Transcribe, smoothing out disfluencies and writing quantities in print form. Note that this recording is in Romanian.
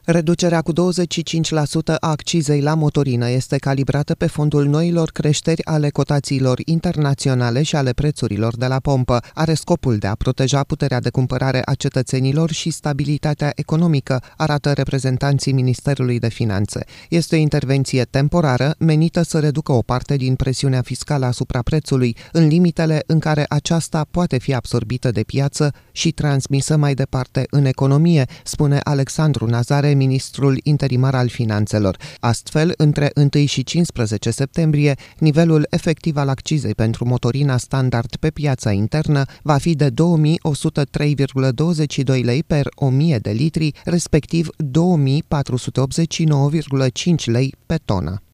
Reducerea cu 25% a accizei la motorină este calibrată pe fondul noilor creșteri ale cotațiilor internaționale și ale prețurilor de la pompă. Are scopul de a proteja puterea de cumpărare a cetățenilor și stabilitatea economică, arată reprezentanții Ministerului de Finanțe. Este o intervenție temporară menită să reducă o parte din presiunea fiscală asupra prețului, în limitele în care aceasta poate fi absorbită de piață și transmisă mai departe în economie, spune Alexandru Nazare, ministrul interimar al finanțelor. Astfel, între 1 și 15 septembrie, nivelul efectiv al accizei pentru motorina standard pe piața internă va fi de 2103,22 lei per 1000 de litri, respectiv 2489,5 lei pe tonă.